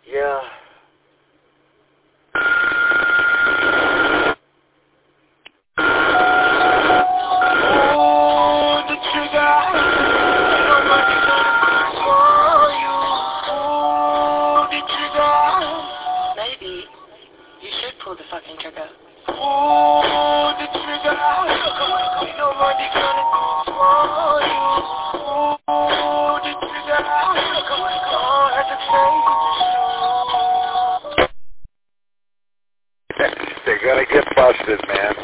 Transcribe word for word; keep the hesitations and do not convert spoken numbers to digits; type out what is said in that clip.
Yeah. Oh, the trigger. Nobody's gonna for you. Oh, the trigger. Maybe you should pull the fucking trigger. Oh, the trigger. Nobody's gonna for you. Oh, the trigger. Oh, that's a face. They're gonna get busted, man.